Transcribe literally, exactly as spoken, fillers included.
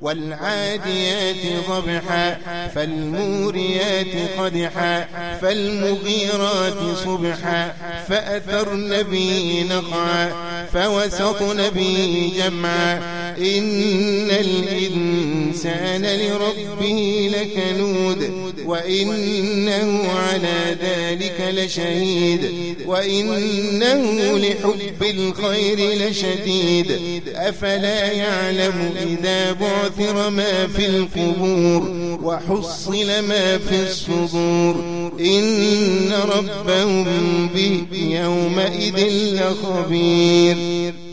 والعاديات ضبحا فالموريات قدحا فالمغيرات صبحا فأثرن به نقعا فوسطن به جمعا إن الإنسان لربه لكنود وإنه على ذلك لشهيد وإنه لحب الخير لشديد أفلا يعلم إذا بعثر ما في القبور وحصل ما في الصدور إن ربهم به يومئذ لخبير.